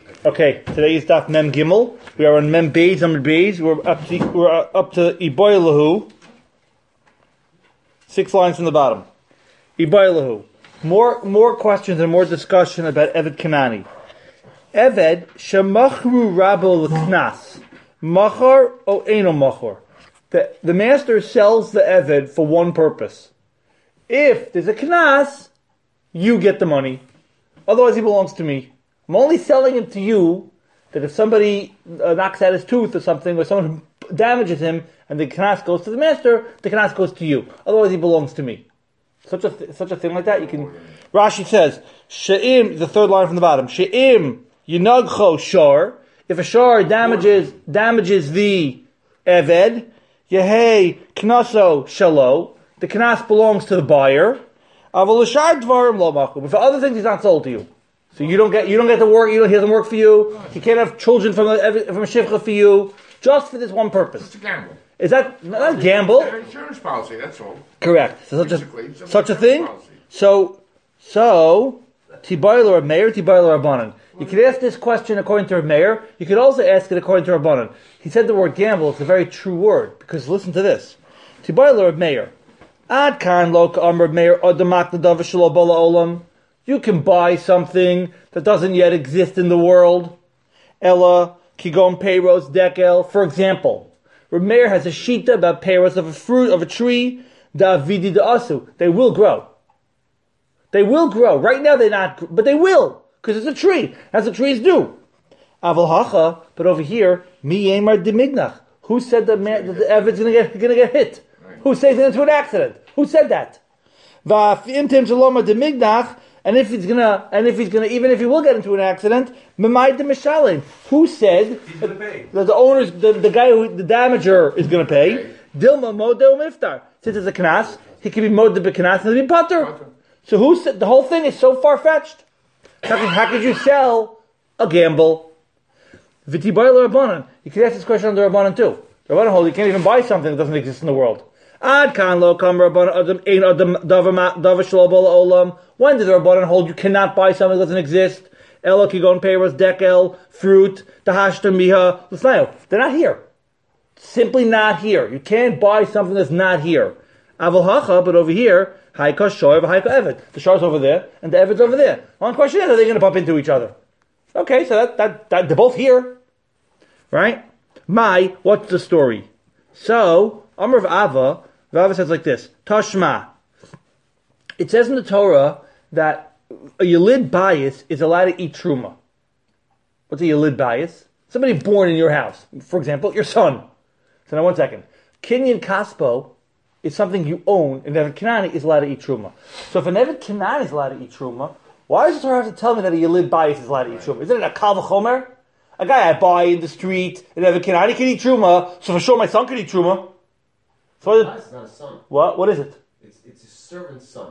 Okay, today is Daf Mem Gimel. We are on Mem Beis, Amud Beis. We're up to Iboy Lahu. 6 lines from the bottom. Iboy Lahu. More questions and more discussion about Eved Kanani. Eved shemachru rabo l'knas. Machar o eno machar. The master sells the Eved for one purpose. If there's a knas, you get the money. Otherwise, he belongs to me. I'm only selling him to you that if somebody knocks out his tooth or something, or someone damages him, and the knas goes to the master, the knas goes to you. Otherwise, he belongs to me. Such a thing like that, you can. Rashi says, "She'im," the third line from the bottom. "She'im yinagcho shar." If a shar damages the eved, yehei knaso shalo. The knas belongs to the buyer. Aval l'shar dvarim lo machu. But for other things, he's not sold to you. So you don't get to work. He doesn't work for you. He can't have children from a shivcha for you. Just for this one purpose. It's a gamble. Is that not a gamble? It's an insurance policy. That's all. Correct. So such a thing. Policy. So Tibayla or Meir, Tibayla or Rabbanan. You could ask this question according to Meir. You could also ask it according to Rabbanan. He said the word gamble. It's a very true word because listen to this. Tibayla or Meir. Ad kan lo ka'amr Meir odamak nadav shelo bala olam. You can buy something that doesn't yet exist in the world. Ella, kigon peiros dekel. For example, Rameir has a shita about peiros of a fruit, of a tree, da'avidi da'asu. They will grow. They will grow. Right now they're not, but they will, because it's a tree, as the trees do. Aval hacha, but over here, mi yemar dimignach. Who said that the Eved's gonna get hit? Right. Who says it into an accident? Who said that? Va'fim tim shaloma dimignach. And if he's gonna, even if he will get into an accident, Memai de Mishalin. Who said that the owners, the guy the damager is gonna pay? Dilma model miftar. Since it's a knas, he can be model b'knas and be putter. So who said the whole thing is so far fetched? How could you sell a gamble? V'tibayla Rabbanan. You could ask this question on the Rabbanan too. The Rabbanan hold you can't even buy something that doesn't exist in the world. Ad kan lo kam Rabbanan adam ein adam davar shelo bala olam. When did the Rabbanan hold you cannot buy something that doesn't exist? Elo kigon peiros dekel, fruit, tahashta miha, l'snayo. They're not here. Simply not here. You can't buy something that's not here. Aval hacha, but over here, haika shor v'haika eved. The shor's over there, and the eved's over there. One question is, are they going to bump into each other? Okay, so that they're both here. Right? What's the story? So, Amr of Ava says like this, Tashma. It says in the Torah that a Yelid Bayis is allowed to eat Truma. What's a Yelid Bayis? Somebody born in your house. For example, your son. So now 1 second. Kinyan Kaspo is something you own, and Eved Kanani is allowed to eat Truma. So if an Eved Kanani is allowed to eat Truma, why does the Torah have to tell me that a Yelid Bayis is allowed to eat Truma? Isn't it a Kal V'chomer? A guy I buy in the street, an Eved Kanani can eat Truma, so for sure my son can eat Truma. So it's not a son. What is it? It's a servant's son.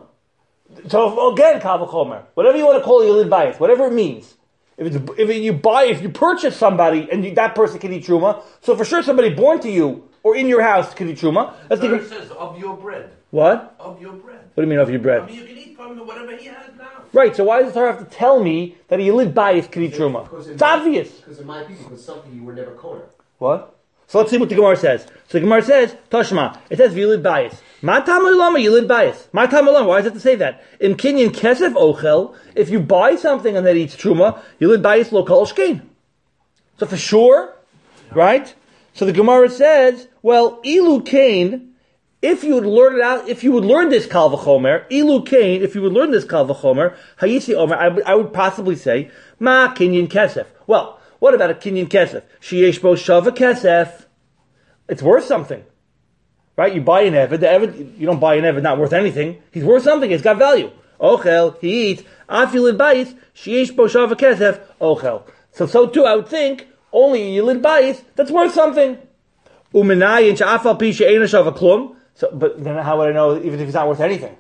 So again, Kal V'chomer. Whatever you want to call it, Yelid Bayis, whatever it means. If you purchase somebody and that person can eat Truma, so for sure somebody born to you or in your house can eat Truma. It says of your bread. What? Of your bread. What do you mean of your bread? I mean, you can eat from whatever he has now. Right, so why does the Torah have to tell me that a Yelid Bayis can eat Truma? It's obvious. Because it might be something you were never corner. What? So let's see what the Gemara says. So the Gemara says, Toshma, it says Yelid Bayis. Ma tamar lama Yelid Bayis. Ma tamar lama, why does it have to say that? In Kinyan Kesef Ochel, if you buy something and that eats Truma, Yelid Bayis lo kol shkein. So for sure, right? So the Gemara says, well, Ilu Kain, if you would learn it out, if you would learn this Kal V'chomer, Ilu Kain, if you would learn this Kal V'chomer, Hayisi Omer, I would possibly say, Ma Kinyan Kesef. Well, what about a Kinyan Kesef? Sheyesh bo shava Kesef. It's worth something. Right? You buy an Eved. The Eved, you don't buy an Eved not worth anything. He's worth something. It's got value. Ochel, he eats. Afilid bayis, sheyesh bo shava Kesef, ochel. So too, I would think, only a Yelid Bayis that's worth something. Uminayin sha'afal pi she'ena shava klum. So, but then how would I know even if he's not worth anything?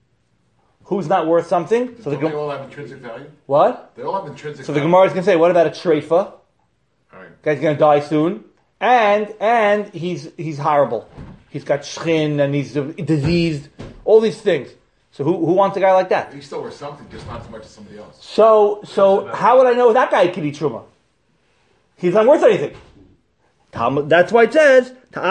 Who's not worth something? So they all have intrinsic value? What? They all have intrinsic value. So the Gemara is going to say, what about a treifa? Right. Guy's going to die soon. And he's horrible. He's got shchin and he's diseased. All these things. So who wants a guy like that? He still worth something, just not as much as somebody else. So how would I know that guy can eat truma? He's not worth anything. That's why it says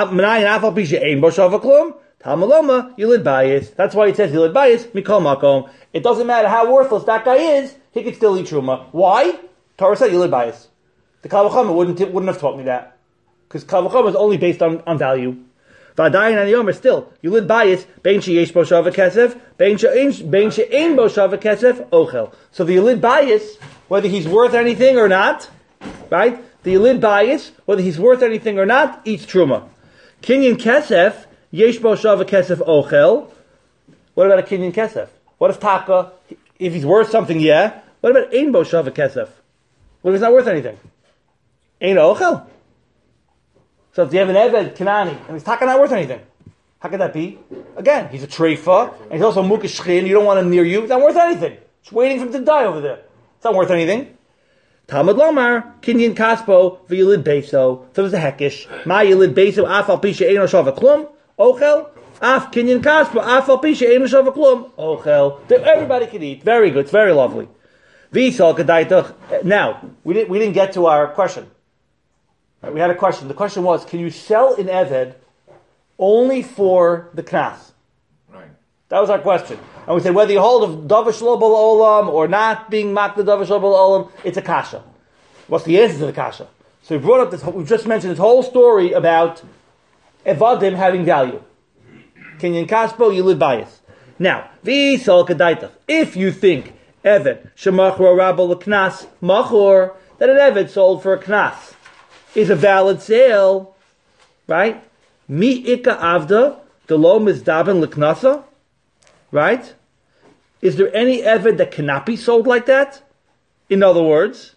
Tamaloma yilid bayis. That's why it says yilid bayis mikol makom. It doesn't matter how worthless that guy is; he could still eat truma. Why? Torah said yilid bayis. The Kal V'chomer wouldn't have taught me that, because Kal V'chomer is only based on value. V'adayin and yomer still yilid bayis bein sheyesh bo shava kesef bein she'ein bo shava kesef ochel. So the yilid bayis, whether he's worth anything or not, right? The yilid bayis, whether he's worth anything or not, eats truma. Kinyan kesef yesh bo shava kesef ochel. What about a kinyan kesef? What if taka? If he's worth something, yeah. What about ein bo shava kesef? What if he's not worth anything? Ein ochel. So if you have an Eved Kanani, and he's taka not worth anything, how could that be? Again, he's a treifa, and he's also mukesh shchin, you don't want him near you, it's not worth anything. Just waiting for him to die over there. It's not worth anything. Talmud Lomar, Kinyan Kaspo, v'yilid beso, so there's a hekish, ma yilid beso, af al pisha eino shava klum, ochel, af Kinyan Kaspo, af al pisha eino shava klum, ochel. Everybody can eat. Very good, it's very lovely. V'yisal kadaitach. Now, we didn't get to our question. We had a question. The question was, can you sell an Eved only for the Knas? Right. That was our question. And we said whether you hold of Davish Lo Bal Olam or not being Mak the Davish Lo Bal Olam, it's a Kasha. What's the answer to the Kasha? So we brought up this, we just mentioned this whole story about Evadim having value. Kinyan Kaspo, Yilid Bayis. Now, V'yisal Kadaitach. If you think Eved, Shemachor Rabba L'Knas, Machor, that an Eved sold for a Knas is a valid sale, right? Mi ika avda, the lo mizdaben l'knasa, right? Is there any Eved that cannot be sold like that? In other words,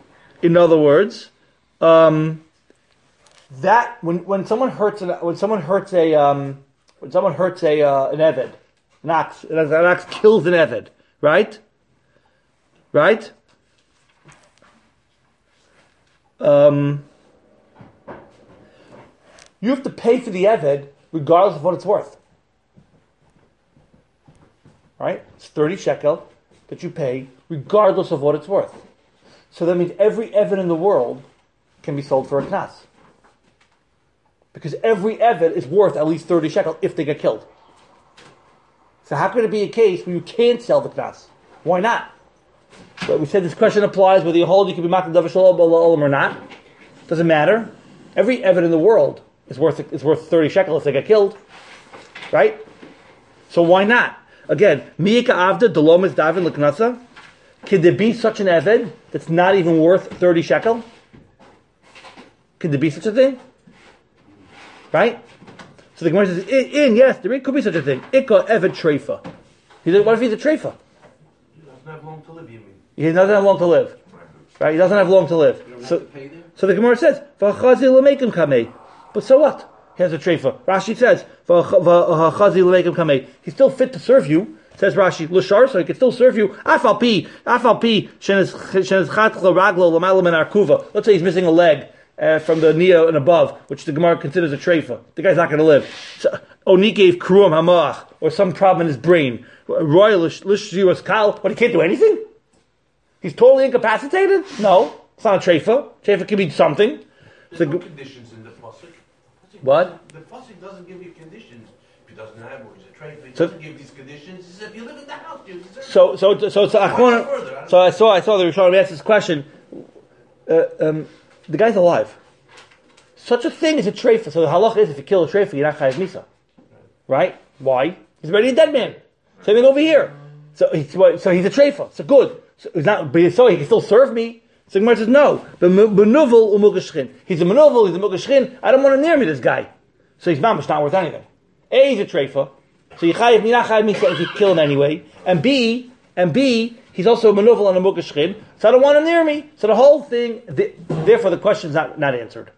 that when someone hurts an Eved, an ox kills an Eved, right? You have to pay for the Eved regardless of what it's worth. Right? It's 30 shekel that you pay regardless of what it's worth. So that means every Eved in the world can be sold for a knas. Because every Eved is worth at least 30 shekel if they get killed. So how could it be a case where you can't sell the knas? Why not? But we said this question applies whether you hold you can be makal davar shalom or not. Doesn't matter. Every Eved in the world is worth 30 shekel if they get killed, right? So why not? Again, miyika avda delom is davin l'knasa. Could there be such an Eved that's not even worth 30 shekel? Could there be such a thing? Right? So the Gemara says, yes, there could be such a thing. Ika Eved treifa. What if he's a treifa? He doesn't have long to live, you mean? He doesn't have long to live. Right? He doesn't have long to live. So the Gemara says, "V'chazi l'meikim kamei." But so what? He has a treifa. Rashi says, "V'chazi l'meikim kamei." He's still fit to serve you. Says Rashi, l'shar, so he can still serve you. Afal pi shenes chatla raglo l'malam and arkuva. Let's say he's missing a leg from the nia and above, which the Gemara considers a treifa. The guy's not going to live. So, Oni gave kruam hamach, or some problem in his brain. Royal l'shziras kal, but he can't do anything. He's totally incapacitated? No. It's not a treifa. Treifa can be something. There's no conditions in the pasuk. What? The pasuk doesn't give you conditions. If he doesn't have, or he's a treifa, it So- doesn't give these conditions. He says, if you live in the house, you deserve it. So I saw the Rishonim ask this question. The guy's alive. Such a thing is a treifa. So the halach is if you kill a treifa, you're not chayav misa. Right? Why? He's already a dead man. Same thing over here. So he's a treifa. So good. So he's not, but so he can still serve me. So the Gemara says no. But benuvel umugashchin. He's a menuvel. He's a mugashchin. I don't want him near me. This guy. So he's mamish not worth anything. A, he's a treifa. So you're not chayav misa if you kill him anyway. And B, he's also a menuvel and a mugashchin. So I don't want him near me. So the whole thing. Therefore, the question is not answered.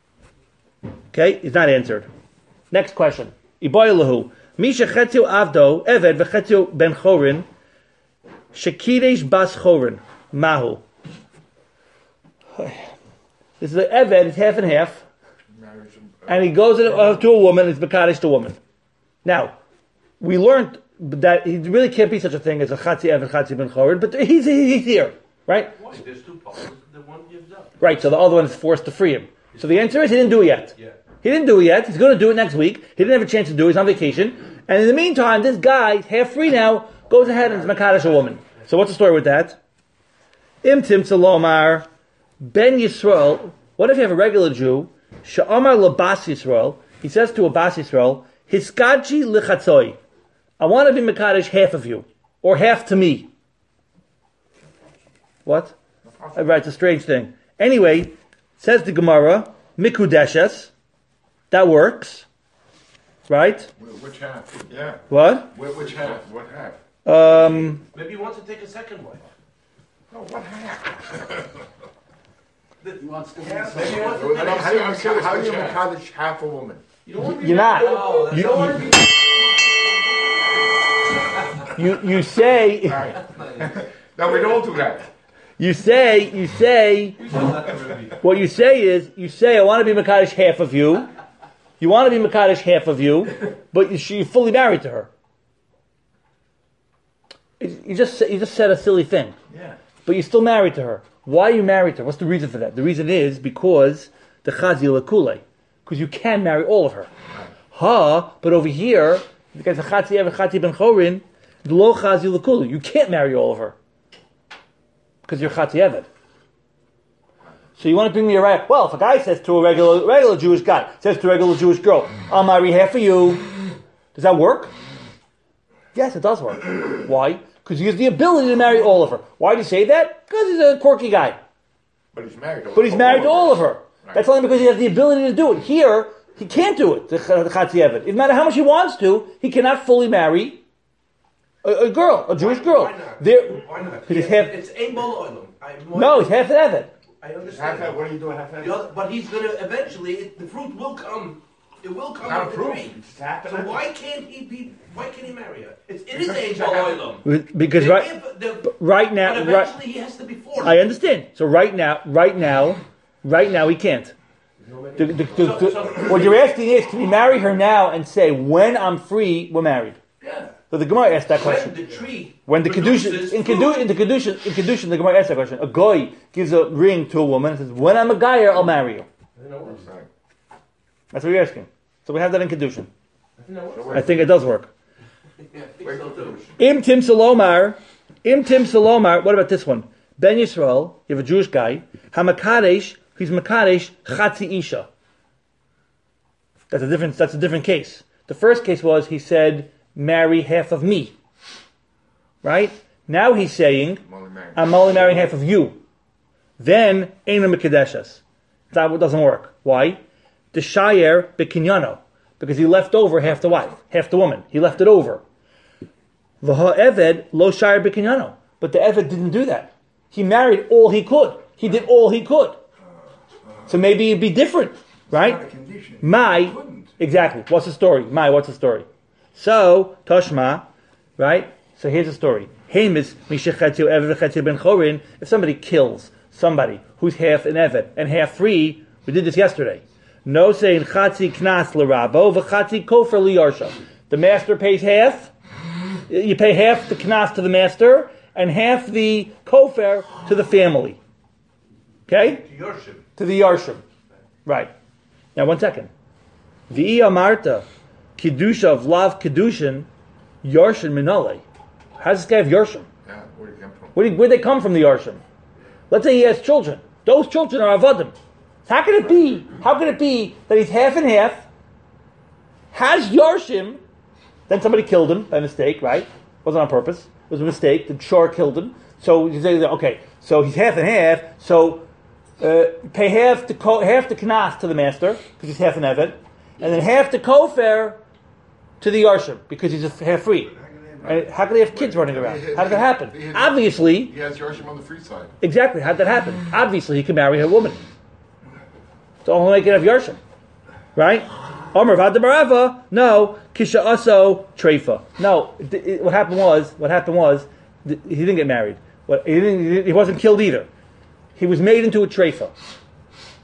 Okay, it's not answered. Next question. Iboilahu. Misha chetziu avdo eved v'chetziu ben chorin shekidesh bas chorin mahu. This is an eved. It's half and half, and he goes to a woman. It's bekadosh to a woman. Now, we learned that he really can't be such a thing as a Chatzi Eved, Chatzi Ben Chorin, but he's here, right? Why? There's two parts. The one gives up. Right, so the other one is forced to free him. So the answer is he didn't do it yet. Yeah. He didn't do it yet. He's going to do it next week. He didn't have a chance to do it. He's on vacation. And in the meantime, this guy, half free now, goes ahead and is Makadish a woman. So what's the story with that? Im Tim Salomar, Ben Yisrael. What if you have a regular Jew? Sha'amar Labas Yisrael. He says to a Bas Yisrael, Hiskadji lichatzoi. I want to be Makadish half of you. Or half to me. What? Right, it's a strange thing. Anyway, says the Gemara, Mikudeshes. That works. Right? Which half? Yeah. What? Which half? What half? Maybe he wants to take a second wife. No, what half? He wants to. Maybe he wants to. How do you Makadish half a woman? You don't want to be You're not. No, You- don't want to be. You say, No, we don't do that. you say, what you say is, I want to be Makadish half of you. You want to be Makadish half of you, but you're fully married to her. You just said a silly thing. Yeah. But you're still married to her. Why are you married to her? What's the reason for that? The reason is because the Chazi Lakule. Because you can marry all of her. But over here, because the Chatzi Eved, Chatzi Ben Chorin, the Lo Chazi Lakule. You can't marry all of her. Because you're Chatzi Eved. So you want to bring me a right? Well, if a guy says to a regular Jewish guy, says to a regular Jewish girl, I'll marry half of you. Does that work? Yes, it does work. Why? Because he has the ability to marry all of her. Why do you say that? Because he's a quirky guy. But he's married. To all of her. Right. That's only because he has the ability to do it. Here, he can't do it, the Chatzi Eved. No matter how much he wants to, he cannot fully marry a girl, a Jewish girl. Why not? Why not? It's Ein Bol Olam. No, he's half an Eved. I understand. Half, what are you doing? Half. But he's going to eventually. The fruit will come. It will come Not with the fruit. tree. It's half So and half. why can't he marry her? It is Ein Bol Olam. Because right now, But eventually he has to be forced. I understand. So right now, he can't. What you're asking is, can you marry her now and say, when I'm free, we're married? Yeah. So the Gemara asked that question. When the tree When the produces Kedushin, the Gemara asked that question. A guy gives a ring to a woman and says, when I'm a guy, I'll marry you. That's what you're asking. So we have that in Kedushin. I think it does work. Im Tim Salomar, what about this one? Ben Yisrael, you have a Jewish guy, Hamakadesh, he's Makadesh Chatzi Isha. That's a different case. The first case was he said, marry half of me. Right? Now he's saying, I'm only marrying half of you. Then, Eina Mekadeshas. That doesn't work. Why? The Shayer Bekinyano. Because he left over half the wife, half the woman. He left it over. V'ha Eved Lo Shayer Bekinyano. But the Eved didn't do that. He married all he could. He did all he could. So maybe it'd be different. Right? Exactly. What's the story? What's the story? So, Toshma, right? So here's the story. If somebody kills somebody who's half an Eved and half free, we did this yesterday. No saying Chatzi Knas L'Rabo v'Chatzi Kofer L'Yarsha. The master pays half. You pay half the Knas to the master and half the Kofer to the family. Okay? To the Yarshim. Right. Now, 1 second. V'i Amarta Kiddusha of Lav Kiddushin Yarshin Minale. How does this guy have Yarshim? Yeah, where did he come from? Where'd they come from, the Yarshim? Let's say he has children. Those children are Avadim. How can it be that he's half and half, has Yarshim, then somebody killed him by mistake, right? Wasn't on purpose. It was a mistake. The Shor killed him. So you say, okay, so he's half and half, so pay half the Knas to the master, because he's half an Eved, and then half the Kofer to the Yarshim, because he's half free. Right? How can they have kids running around? How did that happen? Obviously, he has Yarshim on the free side. Exactly. How did that happen? Obviously, he can marry a woman. So only can have Yarshim, right? Omer Vadabarava. No, Kisha Aso Treifa. No. What happened was, he didn't get married. He wasn't killed either. He was made into a Treifa.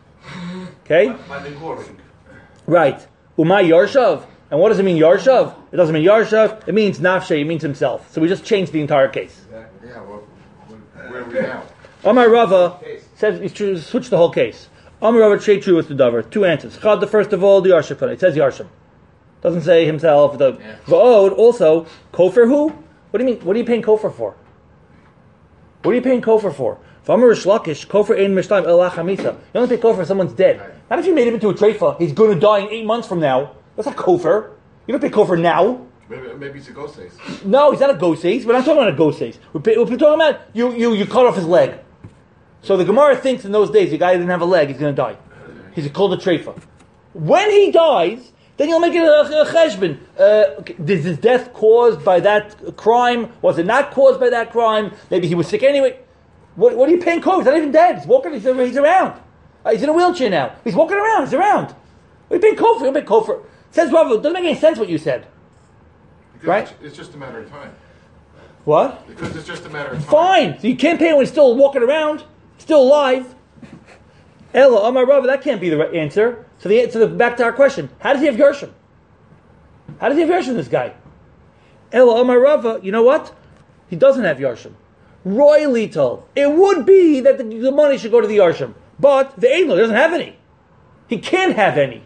Okay. By the goring. Right. Umay Yarshav. And what does it mean, Yarshav? It doesn't mean Yarsha. It means Nafshe. It means himself. So we just changed the entire case. Exactly. Yeah, well, where are we now? Amar Rava says he switched the whole case. Amar Rava Trey True was the Dover. Two answers. Chad, the first of all, the Yarsha. It says Yarshim. Doesn't say himself. The Va'od also Kofar who? What do you mean? What are you paying Kofar for? What are you paying Kofar for? V'amar Rish Lakish Kofar ein Mishtayim Elach Hamisa. You only pay Kofar if someone's dead. Not if you made him into a treifa. He's going to die in 8 months from now. That's not Kofar. You don't pay Kofar now. Maybe it's a ghost ace. No, he's not a ghost ace. We're not talking about a ghost ace. We're talking about you cut off his leg. So the Gemara thinks in those days the guy who didn't have a leg, he's going to die. He's called a treifa. When he dies, then you'll make it a cheshbon. Is his death caused by that crime? Was it not caused by that crime? Maybe he was sick anyway. What are you paying Kofar? He's not even dead. He's walking. He's around. He's in a wheelchair now. He's walking around. He's around. What are you paying Kofar? You don't pay Kofar. Says Rav, it doesn't make any sense what you said. Because right? It's just a matter of time. What? Because it's just a matter of time. Fine. So you can't pay him when he's still walking around, still alive. Ella, Amar Rav, that can't be the right answer. So back to our question. How does he have Gershom? How does he have Gershom, this guy? Ella, Amar Rava, you know what? He doesn't have Yarshim. Roy Lital. It would be that the money should go to the Yarshim. But the Eidl doesn't have any. He can't have any.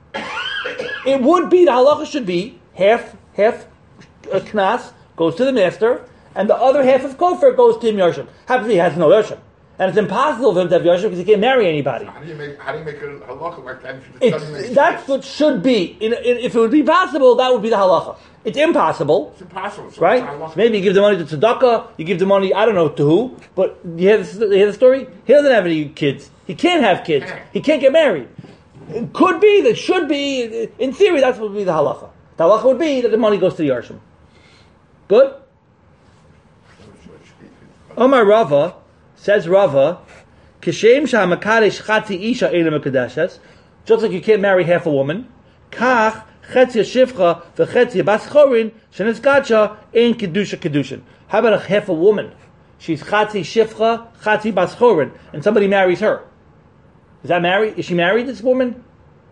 It would be, the halacha should be, half knas goes to the master, and the other half of kofar goes to him Yarshim. Happens he has no Yarshim. And it's impossible for him to have Yarshim because he can't marry anybody. How do you make a halacha like that? If it doesn't make that's sense? what should be. If it would be possible, that would be the halacha. It's impossible. It's impossible. So right? It's Maybe you give the money to tzedakah, you give the money, I don't know to who, but you hear the story? He doesn't have any kids. He can't have kids. He can't get married. It could be, that should be, in theory, that's what would be the halacha. The halacha would be that the money goes to the Yarshim. Good? Omar Rava, says Rava, Kishem sha'amakadesh chati isha eila mekadeshes, just like you can't marry half a woman, kach chetzia shivcha v'chetzia bas chorin shenizgacha ein kedusha kedushin. How about a half a woman? She's chati shivcha, chati bas chorin, and somebody marries her. Is that married? Is she married, this woman?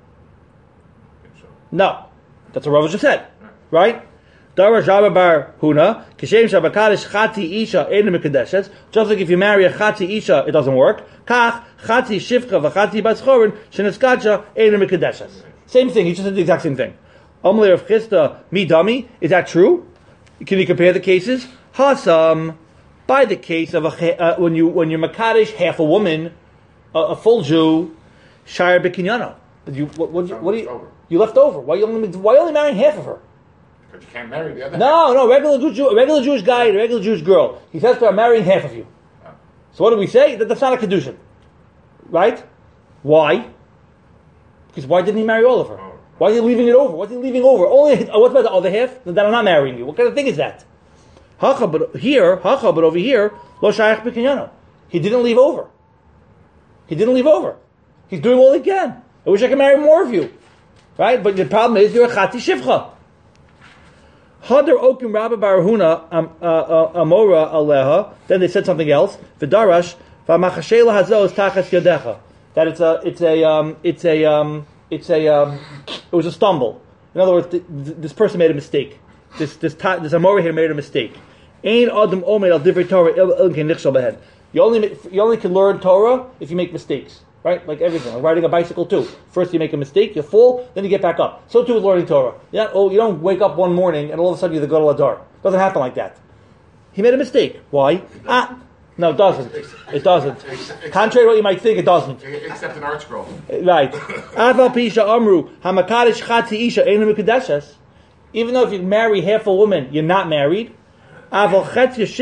No. That's what Rava just said. Right? Dara Jabba Bar Huna, Kishem Shabakadish Chati Isha Einu Mekadeshes. Just like if you marry a Chati Isha, it doesn't work. Kach Chati Shivcha v'Chati Bas Chorin Sheneskacha Einu Mekadeshes. Same thing. He just said the exact same thing. Amalei of Chista Midami. Is that true? Can you compare the cases? Hasam. By the case of when you're Makadish half a woman, a full Jew, Shire Bekinyano. You left over. Why you only marrying half of her? Because you can't marry the other. No, regular Jewish guy, a regular Jewish girl. He says to her, I'm marrying half of you. So what do we say? That's not a kedushin, right? Why? Because why didn't he marry all of her? Why is he leaving it over? What's he leaving over? Only what about the other half? Then I'm not marrying you. What kind of thing is that? But over here, lo shayach b'kinyano. He didn't leave over. He's doing all he can. I wish I could marry more of you. Right? But the problem is you're a chati shivcha. Hadar okim rabba barahuna amora aleha. Then they said something else. V'darash v'machashela hazos tachas yadecha. That it was a stumble. In other words, this person made a mistake. This amora here made a mistake. Ein adam omer al divrei Torah il ken nichshal behed. You only can learn Torah if you make mistakes. Right? Like everything. Like riding a bicycle too. First you make a mistake, you fall, then you get back up. So too with learning Torah. You don't wake up one morning and all of a sudden you're the Gadol Hadar. It doesn't happen like that. He made a mistake. Why? No, it doesn't. It doesn't. Contrary to what you might think, it doesn't. Except an art scroll. Right. Even though if you marry half a woman, you're not married. If you marry a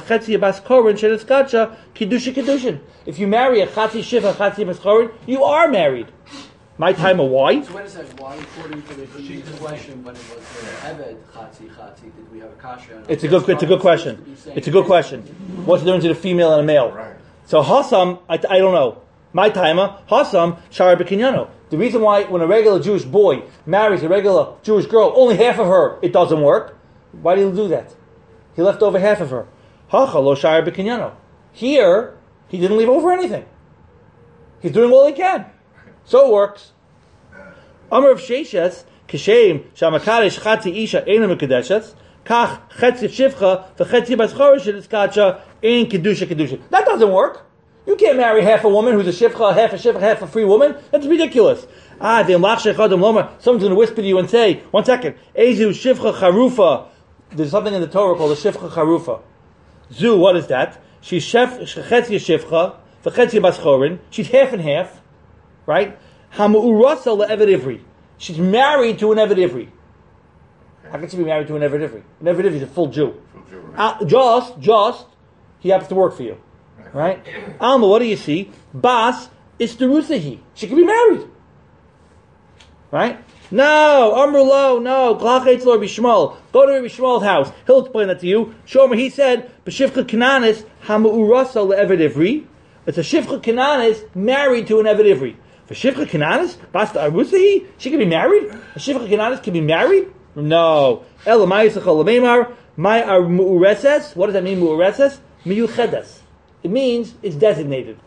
chati shivcha, chati bas chorin, you are married. My time of why? So when it says why, according to the question, when it was Eved chati, did we have a kasha? It's a good question. It's a good question. What's the difference between a female and a male? Right. So Hassam, I don't know. My timer, Hassam, Shara Bekinyano. The reason why when a regular Jewish boy marries a regular Jewish girl, only half of her, it doesn't work. Why did he do that? He left over half of her. Hacha lo Shara Bekinyano. Here, he didn't leave over anything. He's doing all he can. So it works. Amar of Sheshes, Kishem shamakadesh chatzi isha eina mekadeshes. Kach chetzi shivcha v'chetzi baschor sheliskacha ein kedusha. That doesn't work. You can't marry half a woman who's a shivcha, half a free woman. That's ridiculous. Someone's going to whisper to you and say, 1 second, Ezu shivcha charufa. There's something in the Torah called a shivcha charufa. Zu, what is that? She's chetzi shivcha v'chetzi baschorin. She's half and half, right? Hamu'urasa le'eved ivri. She's married to an eved ivri. How can she be married to an eved ivri? An eved ivri is a full Jew. Just, he happens to work for you. Right? Alma, what do you see? Bas is Terusahi. She can be married. Right? No, Amrulo, no. Glachetz Lord Bishmal. Go to Rabbi Shmuel's house. He'll explain that to you. Shomer, he said, B'shivcha Kananis hamu'urasa le'eved ivri. It's a Shivcha Kananis married to an eved ivri. For Shivcha Kananis, Bas Terusahi, she can be married? A Shivcha Kananis can be married? No. Elamayisach Olameimar, my mu'ureses. What does that mean, mu'ureses? Miyuchedes. It means it's designated.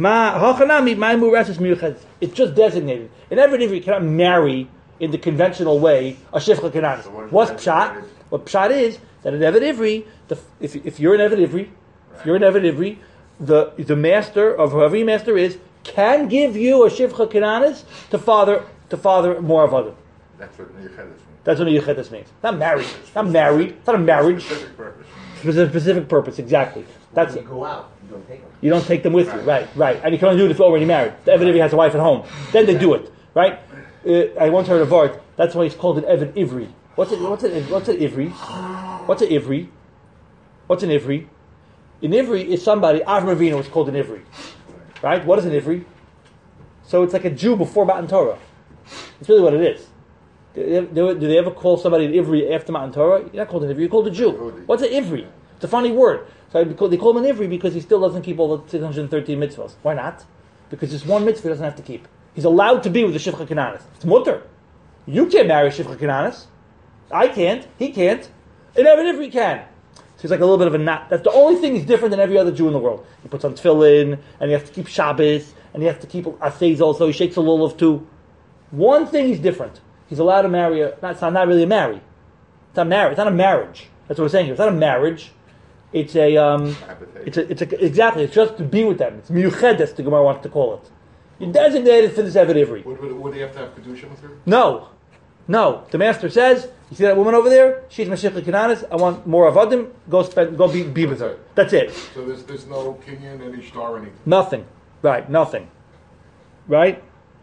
It's just designated. In every ivri, you cannot marry in the conventional way a shivcha kananis. What's pshat? What pshat is that in every ivri, if you're an eved ivri, the master of whoever your master is can give you a shivcha kananis to father more of other. That's what Yuchedes means. That's what Yuchedes means. Not married. It's not a marriage. Specific purpose. For a specific purpose, exactly. That's when you go out, you don't take them. You don't take them with you, right. And you can only do it if you're already married. The Eved Ivri has a wife at home. Then they do it, right? I once heard a Vart. That's why he's called an Eved Ivri. What's an Ivri? What's an Ivri? What's an Ivri? An Ivri is somebody. Avram Avinu was called an Ivri, right? What is an Ivri? So it's like a Jew before Matan Torah. That's really what it is. Do they ever call somebody an Ivri after Matan Torah? You're not called an Ivri. You're called a Jew. What's an Ivri? It's a funny word. So they call him an Ivri because he still doesn't keep all the 613 mitzvahs. Why not? Because there's one mitzvah he doesn't have to keep. He's allowed to be with the Shivcha Kananis. It's mutter. You can't marry Shivcha Kananis. I can't. He can't. And Eved Ivri can. So he's like a little bit of a knot. That's the only thing he's different than every other Jew in the world. He puts on tefillin, and he has to keep Shabbos, and he has to keep Aseiz also. He shakes a lulav too. One thing he's different. He's allowed to marry it's not really a marry. It's not marriage. It's not a marriage. That's what we're saying here. It's not a marriage. It's exactly. It's just to be with them. It's miyuchedes, the Gemara wants to call it. You're designated for this Eved Ivri. Would he have to have kedusha with her? No. The master says, you see that woman over there? She's Mashiach Kananis. I want more avadim. Go be with her. That's it. So there's no kinyan, any shtar, anything. Nothing. Right. Nothing. Right.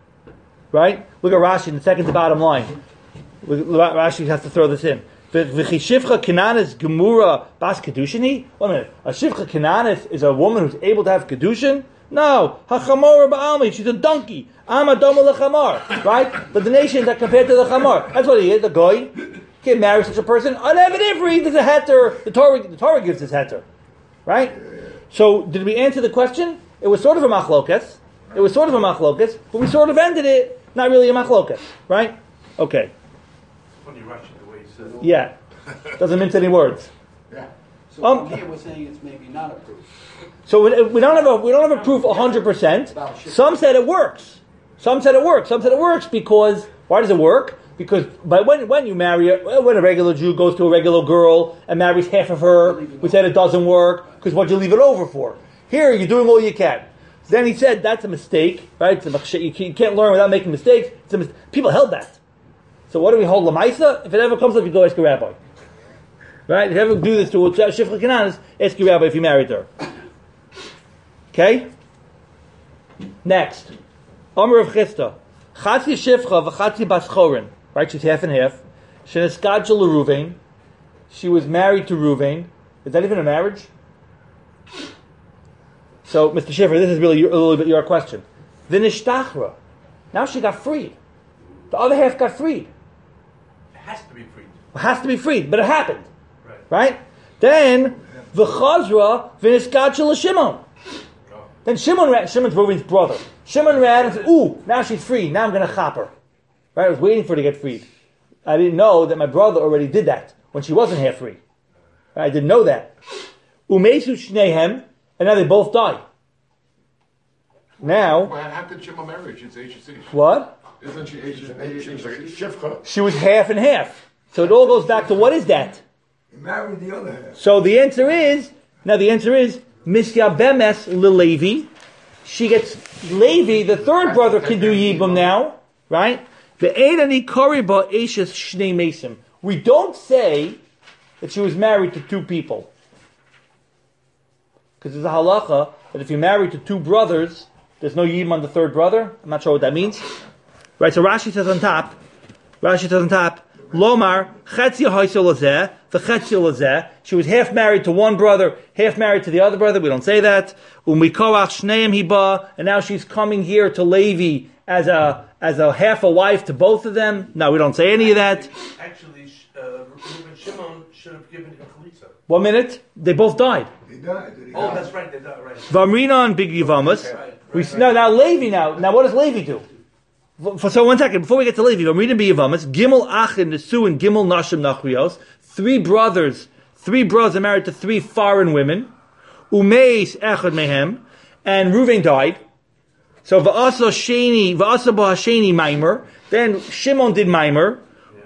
Look at Rashi in the second to bottom line. Rashi has to throw this in. V'chishivcha Kananis gemura bas kedushini. Wait a minute. A shivcha Kananis is a woman who's able to have kedushin? No. Hachamor ba'almi. She's a donkey. Amadoma lechamar. Right? But the nations are compared to the chamar. That's what he is. The goy can't marry such a person. On Eved Ivri, there's a heter. The Torah gives this heter. Right? So did we answer the question? It was sort of a machlokes. But we sort of ended it. Not really a machlokes. Right? Okay. Funny Russian the way he said it. Yeah. Doesn't mince any words. Yeah. So here we're saying it's maybe not a proof. So we don't have a proof 100%. Some said it works. Some said it works because why does it work? Because when you marry when a regular Jew goes to a regular girl and marries half of her, we said it doesn't work because what you leave it over for. Here you're doing all you can. Then he said that's a mistake, right? You can't learn without making mistakes. People held that. So what do we hold Lamaisa? If it ever comes up, you go ask your rabbi. Right? If you ever do this to a Shifcha Kananis, ask your rabbi if you married her. Okay? Next. Omer of Chisda. Chatzi Shifcha v'chatzi Baschorin. Right? She's half and half. Sheneskat Ruvain. She was married to Ruvain. Is that even a marriage? So, Mr. Schiffer, this is really a little bit your question. Vinishtachra. Now she got freed. The other half got freed. It has to be freed. It has to be freed, but it happened. Right? Then, v'chazra v'niskad Shimon. Then Shimon's Reuven's brother. Shimon ran and said, ooh, now she's free. Now I'm going to chop her. Right? I was waiting for her to get freed. I didn't know that my brother already did that when she wasn't half free. I didn't know that. Umesu shnehem, and now they both die. Now, Well, how could Shimon marriage? It's HC. what? Isn't she was like a shivcha? She was half and half. So it all goes back to what is that? He married the other half. So the answer is Misya Bemes Levi. She gets Levi, the third brother, can do Yibum now, right? We don't say that she was married to two people. Because there's a halacha that if you're married to two brothers, there's no Yibum on the third brother. I'm not sure what that means. Right, so Rashi says on top, Lomar, Chetzi Haisel Lazeh, the Chetzi Lazeh. She was half married to one brother, half married to the other brother. We don't say that. Umikoach Shneim Hiba, and now she's coming here to Levi as a half a wife to both of them. No, we don't say any of that. Actually, Reuben Shimon should have given him chalitza. 1 minute, they both died. They died. Oh, that's right, they died, right. Vamrina and Big Yivamas. Now Levi now what does Levi do? So 1 second, before we get to Levi, I'm reading B'Yivamas, Gimel Achin Nesu and Gimel Nashim Nachrios. Three brothers are married to three foreign women. Umeis Echad Mehem, and Reuven died. So Va'asa B'Hasheni Maimer. Then Shimon did Maimer.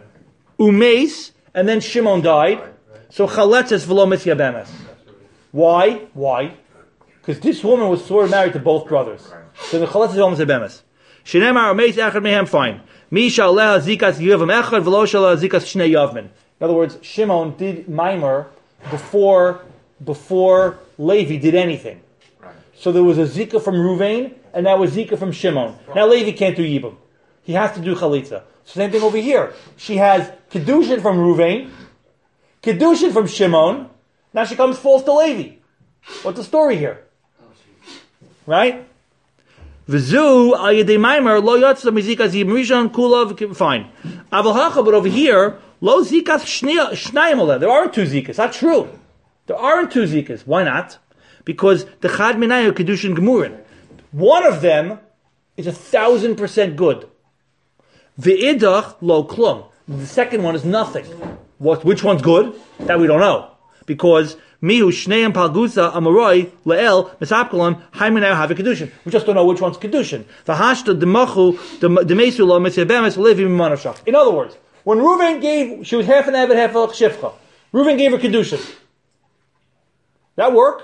Umeis, and then Shimon died. So Chaletzes V'lo Mitzya Bemes. Why? Because this woman was sort of married to both brothers. So the Chaletzes V'lo Mitzya Bemes. Shenemar Umeis Echad Mehem, fine. Mi Shaleha Zikas Yavam Echad V'lo Shaleha Zikas Shnei Yavmin. In other words, Shimon did Maimer before Levi did anything. Right. So there was a Zika from Ruvain, and now a Zika from Shimon. Now Levi can't do Yibum. He has to do Chalitza. Same thing over here. She has Kedushin from Ruvain, Kedushin from Shimon, now she comes false to Levi. What's the story here? Right? V'zu al yedei Maimer lo yatsa mizikas Yibum Rishon kulav, fine. Aval hacha, but over here, lo zikas shnayim oleh. There are two zikas. That's true. There aren't two zikas. Why not? Because the chad minayu kedushin gemurin. One of them is 1,000% good. Ve'idach lo klum. The second one is nothing. Which one's good? That we don't know. Because mihu shneim palgusa amoroi leel misapkolam haiminayu have kedushin. We just don't know which one's kedushin. V'hashta demachu demesu lo mitzabemes levi mimanashach. In other words, when Reuven she was half an Eved, half a Shifcha. Reuven gave her kedushin. That work?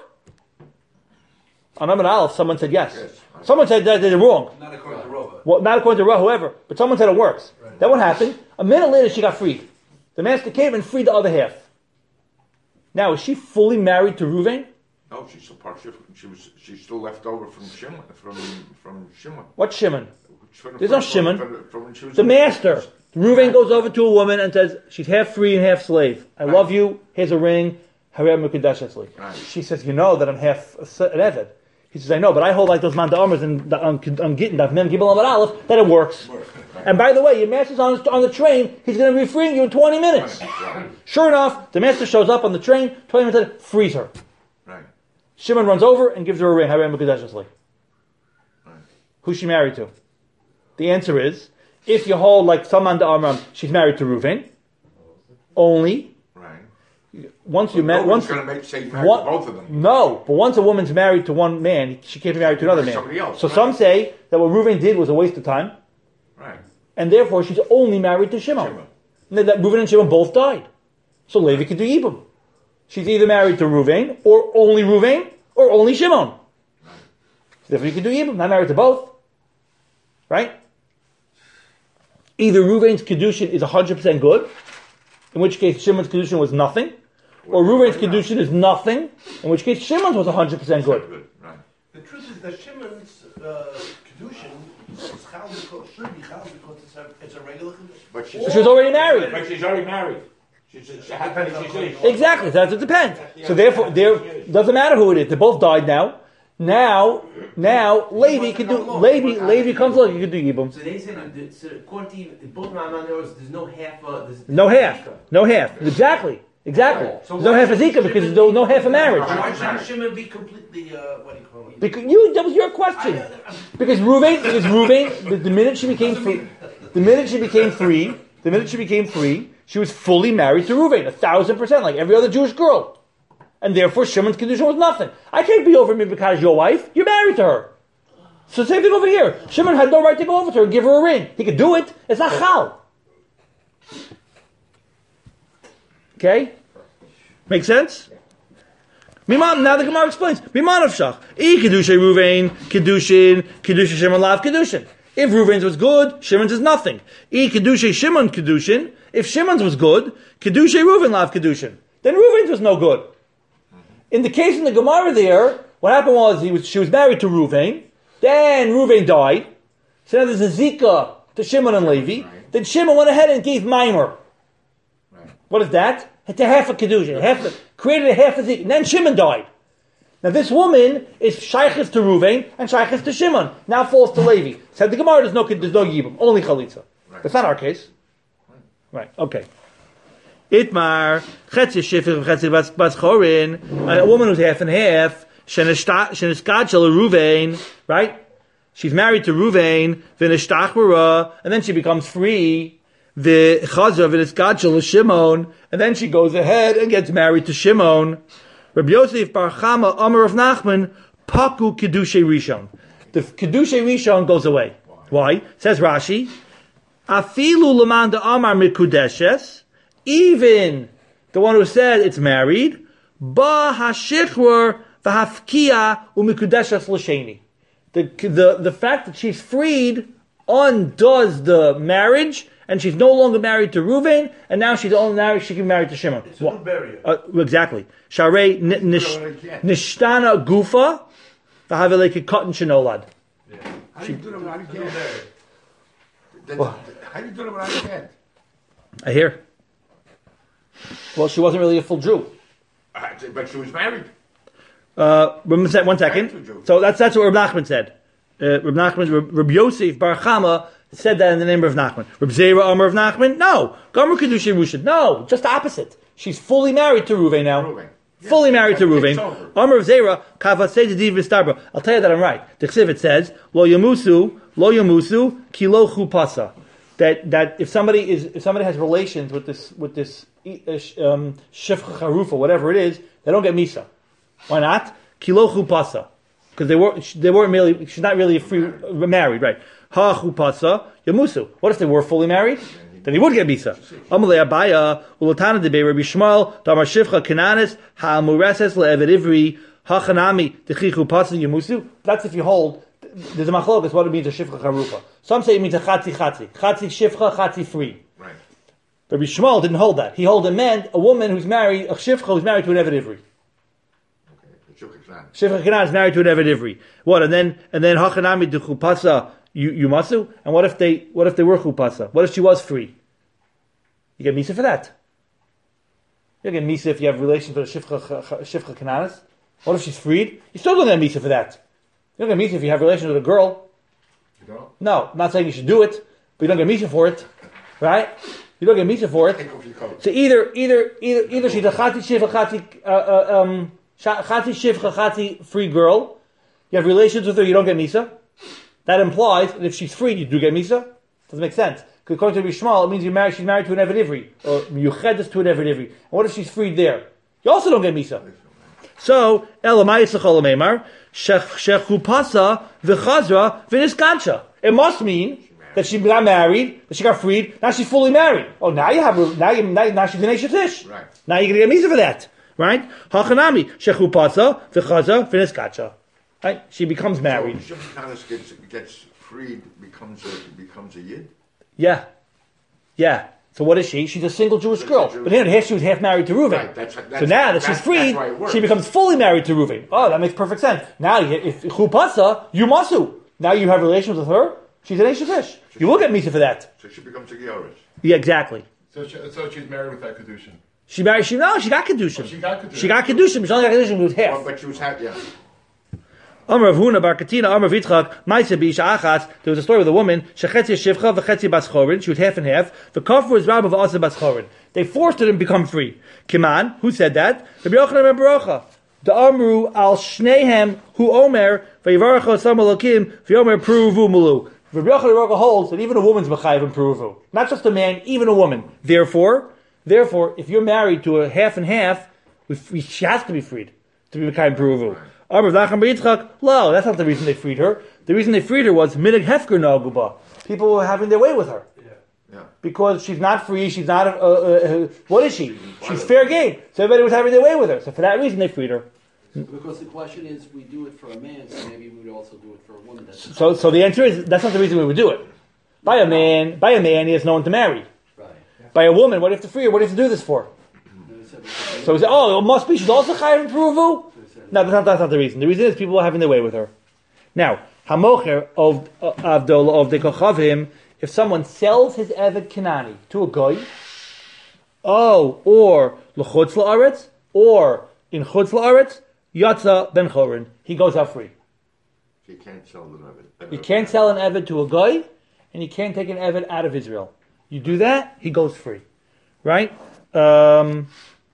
On Amid Aleph, someone said yes. Someone said that they did it wrong. Not according to Rova. Well, not according to Rova, whoever. But someone said it works. Right. Then what happened? A minute later, she got freed. The master came and freed the other half. Now, is she fully married to Reuven? No, she's still part of she's still left over from Shimon. From Shimon. What Shimon? There's no Shimon. The master. Reuven goes over to a woman and says, she's half free and half slave. I love you. Here's a ring. She says, you know that I'm half an Eved. He says, I know, but I hold like those man da'amers and on Gittin, that Mem Gibel Amar Aleph, that it works. And by the way, your master's on the train, he's going to be freeing you in 20 minutes. Sure enough, the master shows up on the train, 20 minutes later, frees her. Right. Shimon runs over and gives her a ring. Who's she married to? The answer is, if you hold like some man da'amar, she's married to Reuven, only. Once you met, both of them. No, but once a woman's married to one man, she can't be married to another man. Else, so some say that what Reuven did was a waste of time, right? And therefore she's only married to Shimon. And that Reuven and Shimon both died, so Levi could do Yibum. She's either married to Reuven, or only Shimon. So therefore you could do Yibum, not married to both, right? Either Reuven's kedushin is 100% good, in which case Shimon's kedushin was nothing. Or Reuven's kedushin is nothing, in which case Shimon's was 100% good. Right. The truth is that Shimon's kedushin should be chal because it's a regular kedushin. But she was already married. But she's already married. Exactly, so it depends. So therefore, doesn't matter who it is. They both died now. Now, Levi could do. Levi comes along. You could do Yibum. So they say that according to both Ma'amanos, there's no half. No half. Exactly. So there's no half a zika because there's no half a marriage. Why shouldn't Shimon be completely? What do you call it? Because that was your question. Because Reuven, the minute she became free, she was fully married to Reuven, 1,000%, like every other Jewish girl. And therefore, Shimon's kedusha was nothing. I can't be over me because your wife. You're married to her. So same thing over here. Shimon had no right to go over to her and give her a ring. He could do it. It's not chal. Okay? Make sense? Miman, now the Gemara explains. Miman of Shach. I Kedushay Ruvain, Kedushin, Kedushin Shimon Lav Kedushin. If Ruvain's was good, Shimon's is nothing. I Kedushay Shimon Kedushin. If Shimon's was good, Kedushay Ruvain Lav Kedushin. Then Ruvain's was no good. In the case in the Gemara there, what happened was she was married to Ruvain. Then Ruvain died. So now there's a Zika to Shimon and Levi. Right. Then Shimon went ahead and gave Maimer. Right. What is that? To half a Kedushin. Created a half a Zika. And then Shimon died. Now this woman is Shaykhis to Ruvain and Shaykhis to Shimon. Now falls to Levi. Said the Gemara, there's no Yibum. Only Chalitza. Right. That's not our case. Right. Okay. Itmar, Chetzi Shifich, Chetzi Bas Chorin, a woman who's half and half, Sheneskachel Ruvain, right? She's married to Ruvain, Vinashtachwara, and then she becomes free, V'chazra Vineskachel Shimon, and then she goes ahead and gets married to Shimon. Rabbi Yosef Bar Chama, Amar of Nachman, Paku Kedushay Rishon. The Kedushay Rishon goes away. Why? Says Rashi, Afilu Laman de Amar Mikudeshes, even the one who said it's married, Ba Hashichwar V'hafkia Umikudeshes L'Sheni. The fact that she's freed undoes the marriage, and she's no longer married to Ruvain, and now she's only married, she can be married to Shimon. It's a new barrier. Exactly. Sharei Nishtana Gufa V'haveleke Cotton Shenolad. How do you do it without a get? How do you do it without a get? I hear. Well, she wasn't really a full Jew. But she was married. One second. So that's what Reb Nachman said. Reb Yosef Bar Chama said that in the name of Nachman. Reb Zera Amar of Nachman? No. Gomer Kedushay Rushid? No. Just the opposite. She's fully married to Ruvain now. Ruvain. Yeah. Fully married to Ruvain. Amar of Zera Kavasei Dediv V'Starbra. I'll tell you that I'm right. The Chsiv, it says Lo Yamusu Ki Lo Chupasa. That if somebody has relations with this Shifcha Charufa, whatever it is, they don't get Misa. Why not? Kilo Chupasa. Because they weren't really, she's not really married, right? Ha Chupasa, Yamusu. What if they were fully married? Then he would get Misa. Amalei Abaya, Ulatana de Rabbi Shmuel, Damar Shifcha Kananis, Ha Amureses Le'evet Ivri, Ha Chanami, Dechi Chupasa Yamusu. That's if you hold, there's a machlokas, what it means a Shifcha Charufa. Some say it means a Chatzi. Chatzi Shifcha, Chatzi free. Right. Rabbi Shmuel didn't hold that. He held it meant a woman who's married, a Shifcha who's married to an Evet Ivri. Shifcha Kanan is married to an Evet Ivri. What? And then Hachanami de Chupasa Yumasu? And what if they were Chupasa? What if she was free? You get Misa for that. You get Misa if you have relations with a Shifcha Kananis. What if she's freed? You still don't get Misa for that. You don't get Misa if you have relations with a girl. You don't? No, I'm not saying you should do it, but you don't get Misa for it. Right? You don't get Misa for it. So either she's a Chati Shifcha Chati Shivcha, Chati free girl. You have relations with her, you don't get Misa. That implies that if she's free, you do get Misa. Doesn't make sense. Because according to Rishmal, it means she's married to an Evet Ivri. Or Yuchedes to an Evet Ivri. And what if she's freed there? You also don't get Misa. So, Elamai Yitzchol Meimar, Shechupasa, V'chazra, V'niskancha. It must mean that she got married, that she got freed, now she's fully married. Oh, now she's an Eishet Ish. Right. Now you're going to get Misa for that. Right? Hachanami, Shechupasa, V'chaza, V'niskacha. Right? She becomes married. So Shimon gets freed, becomes a Yid? Yeah. So what is she? She's a single Jewish girl. But here she was half married to Reuven. Right, so now that she's freed, she becomes fully married to Reuven. Oh, that makes perfect sense. Now, if Chupasa, Yumasu. Now you have relations with her, she's an Eishet Ish. You will get Misa for that. So she becomes a Gioris. Yeah, exactly. So she's married without Kedushin. She got Kedushin. Oh, she got Kedushin. She got Kedushin, but she only got Kedushin with half. Oh, but she was half, yeah. Amar Rav Huna Bar Katina, Amar Vitzchak, Ma'aseh B'isha Achas. There was a story with a woman. Shechetzi Shivcha v'chetzi Bas Chorin. She was half and half. The kafir was Rabbi v'asa Bas Chorin. They forced her to become free. Kiman, who said that? Rabbi Yochanan ben Barucha. The Amru al Shnehem hu Omer v'yivarecho Sam Elokim v'yomer Pruvu Mulu. Rabbi Yochanan ben Barucha holds that even a woman's mechayev in Pruvu, not just a man, even a woman. Therefore, if you're married to a half and half, she has to be freed to be mechayev in Pruvu. No, that's not the reason they freed her. The reason they freed her was minig hefker naguba. People were having their way with her. Yeah. Because she's not free, she's not, what is she? She's fair game. So everybody was having their way with her. So for that reason they freed her. Because the question is, we do it for a man, so maybe we would also do it for a woman. So the answer is, that's not the reason we would do it. By a man, he has no one to marry. Right. By a woman, what do you have to free her? What do you have to do this for? So he said, oh, it must be, she's also chayav in Peruvu? No, that's not the reason. The reason is people are having their way with her. Now, hamocher of Avdol of the Kochavim, if someone sells his Eved Kanani to a guy, or l'chutz la'aretz, or in chutz la'aretz, yatza ben chorin, he goes out free. You can't sell the Eved. You can't sell an Eved to a guy, and you can't take an Eved out of Israel. You do that, he goes free. Right? Right.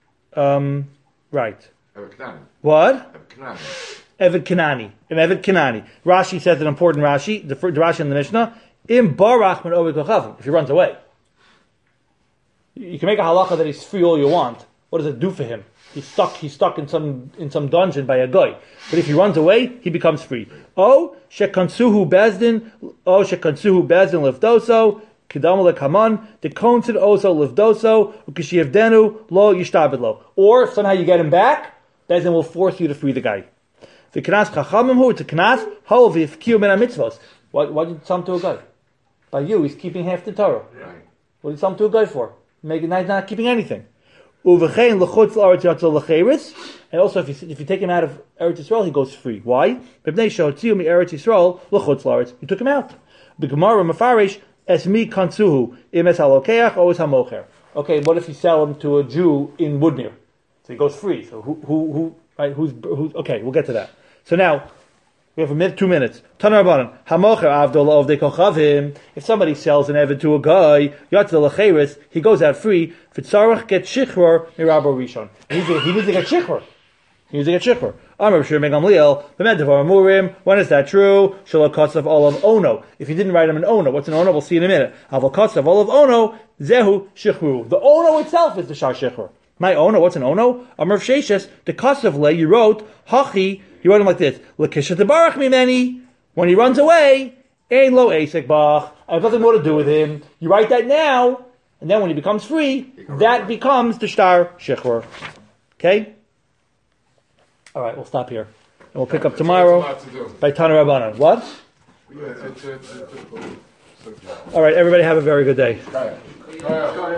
Eved Kanani. What? Eved Kanani. Eved Kanani. An Eved Kanani. Rashi says an important Rashi, the Rashi in the Mishnah, Im barach min oved kochavim, if he runs away. You can make a halacha that he's free all you want. What does it do for him? He's stuck in some dungeon by a guy. But if he runs away, he becomes free. Shekansuhu bezdin lifdoso, Kidam lekaman, the konsid also lifdoso, ukishiyevdenu lo yishtabidlo. Or if somehow you get him back, Bezdin will force you to free the guy. The knas chachamim hu, it's a knas, ho v'ifkiu min ha-mitzvos. What did you sum to a guy? By you, he's keeping half the Torah. Right. What did you sum to a guy for? He's not keeping anything. Uvechein l'chutz la'aretz yatzol l'cheiris. And also, if you take him out of Eretz Yisrael, he goes free. Why? B'bnei she'hotziu mi Eretz Yisrael l'chutz la'aretz. You took him out. B'gemara mefarish es mi kansuhu im es halokeach o es hamocher. Okay, what if you sell him to a Jew in Woodmere? So he goes free. So who right? Who's okay? We'll get to that. So now we have 2 minutes. Tanar Rabbanan hamocher avdol of de kochavim. If somebody sells an eved to a guy, yatzal l'cheiris, he goes out free. Fitzarach get shichror mirabo rishon. He needs to get shichror. He needs to get shichror. Amar B'Shir Megamliel b'medvar amurim. When is that true? Shalakotzav olav ono. If he didn't write him an ono, what's an ono? We'll see in a minute. Avakotzav olav ono zehu shichru. The ono itself is the shar shichror. My ono, what's an ono? Amar Sheshes the kosav le. You wrote hachi. You wrote him like this: L'kishat tebarach mimeni. When he runs away, ein lo eisek bach. I have nothing more to do with him. You write that now, and then when he becomes free, that becomes the shtar shechor. Okay. All right, we'll stop here, and we'll pick up tomorrow by Tana Rabbanan. What? All right, everybody have a very good day.